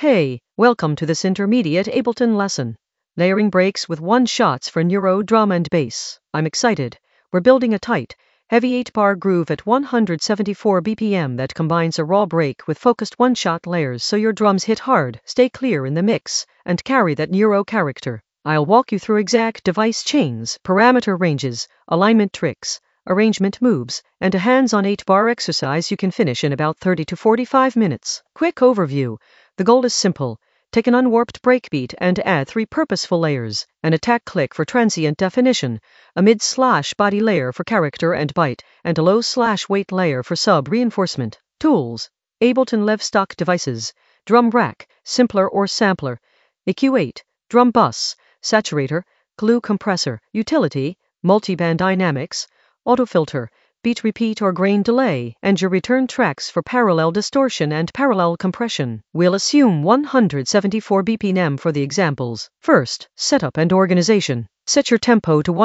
Hey, welcome to this intermediate Ableton lesson. Layering breaks with one shots for neuro, drum and bass. I'm excited. We're building a tight, heavy 8-bar groove at 174 BPM that combines a raw break with focused one-shot layers so your drums hit hard, stay clear in the mix, and carry that neuro character. I'll walk you through exact device chains, parameter ranges, alignment tricks, arrangement moves, and a hands-on 8-bar exercise you can finish in about 30 to 45 minutes. Quick overview. The goal is simple. Take an unwarped breakbeat and add 3 purposeful layers, an attack click for transient definition, a mid/body layer for character and bite, and a low/weight layer for sub-reinforcement. Tools. Ableton Live stock devices. Drum rack, simpler or sampler. EQ8, drum bus, saturator, glue compressor. Utility, multiband dynamics, autofilter, beat repeat or grain delay, and your return tracks for parallel distortion and parallel compression. We'll assume 174 BPM for the examples. First, setup and organization. Set your tempo to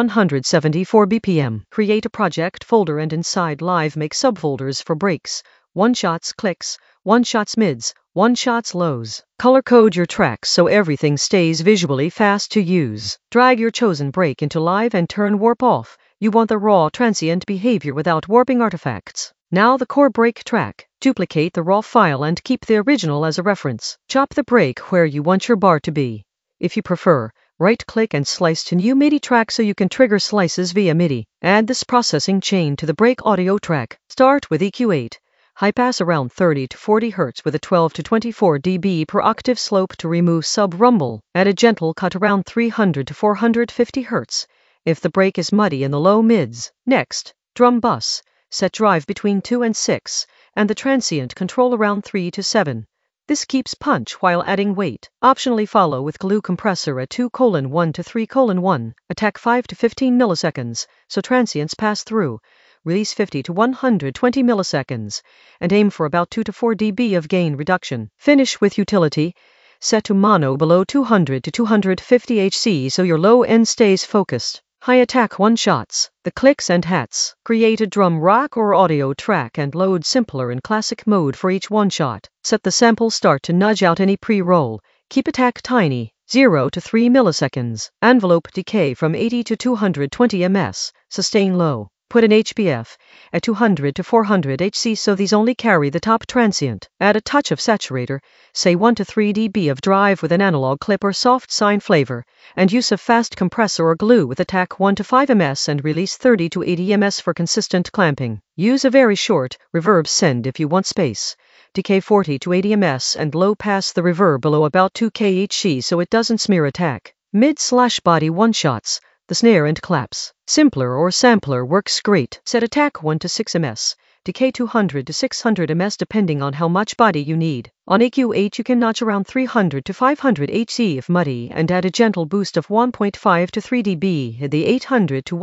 174 BPM. Create a project folder and inside Live make subfolders for breaks, one-shots clicks, one-shots mids, one-shots lows. Color code your tracks so everything stays visually fast to use. Drag your chosen break into Live and turn warp off. You want the raw, transient behavior without warping artifacts. Now the core break track. Duplicate the raw file and keep the original as a reference. Chop the break where you want your bar to be. If you prefer, right-click and slice to new MIDI track so you can trigger slices via MIDI. Add this processing chain to the break audio track. Start with EQ8. High pass around 30 to 40 Hz with a 12 to 24 dB per octave slope to remove sub-rumble. Add a gentle cut around 300 to 450 Hz. If the break is muddy in the low mids. Next, drum bus. Set drive between 2 and 6, and the transient control around 3 to 7. This keeps punch while adding weight. Optionally follow with glue compressor at 2:1 to 3:1. Attack 5 to 15 milliseconds, so transients pass through. Release 50 to 120 milliseconds, and aim for about 2 to 4 dB of gain reduction. Finish with utility. Set to mono below 200 to 250 Hz so your low end stays focused. High attack one-shots, the clicks and hats. Create a drum rack or audio track and load simpler in classic mode for each one-shot. Set the sample start to nudge out any pre-roll. Keep attack tiny, 0 to 3 milliseconds. Envelope decay from 80 to 220 ms. Sustain low. Put an HBF at 200 to 400 Hz so these only carry the top transient. Add a touch of saturator, say 1 to 3 dB of drive with an analog clip or soft sine flavor, and use of fast compressor or glue with attack 1 to 5 ms and release 30 to 80 ms for consistent clamping. Use a very short reverb send if you want space. Decay 40 to 80 ms and low pass the reverb below about 2 kHz so it doesn't smear attack. Mid/body one-shots. The snare and claps. Simpler or sampler works great. Set attack 1 to 6 ms, decay 200 to 600 ms depending on how much body you need. On EQ8 you can notch around 300 to 500 Hz if muddy and add a gentle boost of 1.5 to 3 dB in the 800 to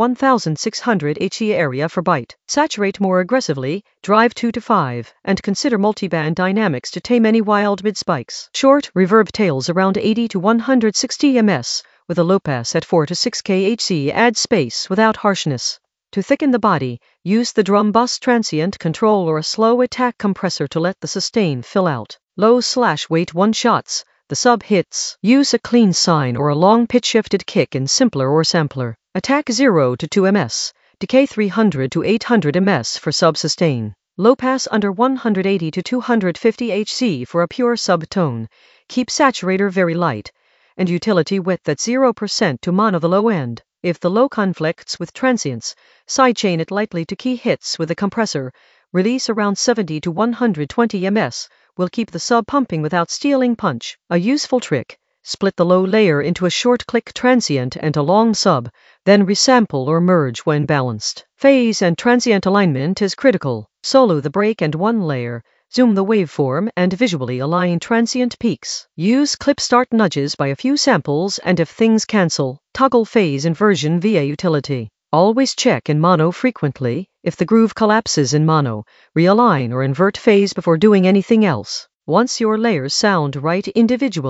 1600 Hz area for bite. Saturate more aggressively, drive 2 to 5, and consider multiband dynamics to tame any wild mid spikes. Short reverb tails around 80 to 160 ms. With a low pass at 4 to 6 kHz add space without harshness. To thicken the body, use the drum bus transient control or a slow attack compressor to let the sustain fill out. Low/weight one-shots, the sub-hits. Use a clean sine or a long pitch-shifted kick in simpler or sampler. Attack 0 to 2 ms, decay 300 to 800 ms for sub-sustain. Low pass under 180 to 250 Hz for a pure sub-tone. Keep saturator very light. And utility width at 0% to mono the low end. If the low conflicts with transients, sidechain it lightly to key hits with a compressor. Release around 70 to 120 ms. Will keep the sub pumping without stealing punch. A useful trick. Split the low layer into a short click transient and a long sub, then resample or merge when balanced. Phase and transient alignment is critical. Solo the break and one layer. Zoom the waveform and visually align transient peaks. Use clip start nudges by a few samples and if things cancel, toggle phase inversion via utility. Always check in mono frequently. If the groove collapses in mono, realign or invert phase before doing anything else. Once your layers sound right individually,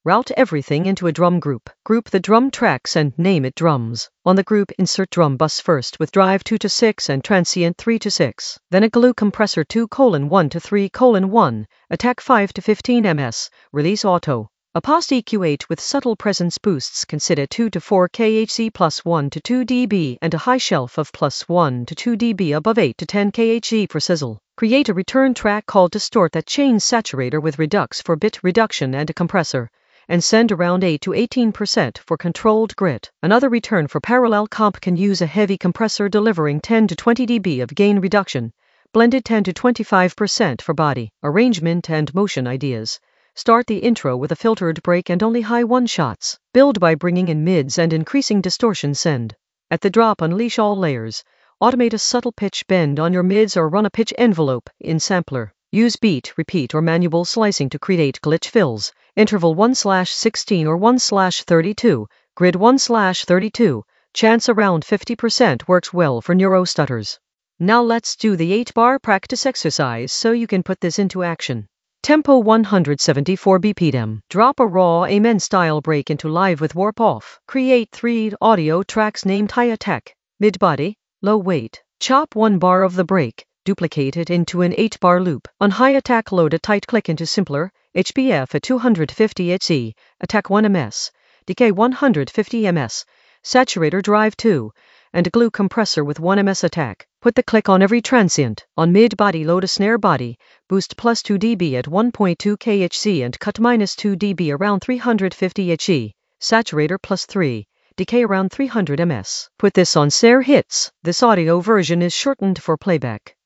Route everything into a drum group. Group the drum tracks and name it drums. On the group, insert drum bus first with drive 2 to 6 and transient 3 to 6. Then a glue compressor 2:1 to 3:1, attack 5 to 15 ms, release auto. A post EQ8 with subtle presence boosts consider 2 to 4 kHz plus 1 to 2 dB and a high shelf of plus 1 to 2 dB above 8 to 10 kHz for sizzle. Create a return track called distort that chains saturator with redux for bit reduction and a compressor, and send around 8 to 18% for controlled grit. Another return for parallel comp can use a heavy compressor delivering 10 to 20 dB of gain reduction, blended 10 to 25% for body, arrangement and motion ideas. Start the intro with a filtered break and only high one shots. Build by bringing in mids and increasing distortion send. At the drop, unleash all layers. Automate a subtle pitch bend on your mids or run a pitch envelope in sampler. Use beat, repeat, or manual slicing to create glitch fills. Interval 1/16 or 1/32, grid 1/32. Chance around 50% works well for neuro stutters. Now let's do the 8-bar practice exercise so you can put this into action. Tempo 174 BPM. Drop a raw Amen style break into live with warp off. Create 3 audio tracks named high attack, mid body, low weight. Chop 1 bar of the break. Duplicate it into an 8-bar loop. On high attack, load a tight click into simpler, HBF at 250 Hz, attack 1 ms, decay 150 ms, saturator drive 2, and a glue compressor with 1 ms attack. Put the click on every transient. On mid body, load a snare body, boost plus 2 dB at 1.2 kHz and cut minus 2 dB around 350 Hz, saturator plus 3. Decay around 300 ms. Put this on snare hits. This audio version is shortened for playback.